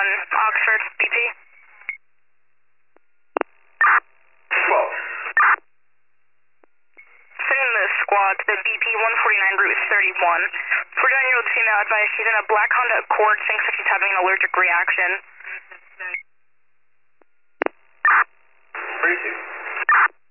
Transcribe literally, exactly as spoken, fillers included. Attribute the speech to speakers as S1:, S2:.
S1: one, Oxford, B P.
S2: twelve.
S1: Sending the squad to the B P one forty-nine route thirty-one. forty-nine-year-old female advised she's in a black Honda Accord, thinks that she's having an allergic reaction.
S2: Three two.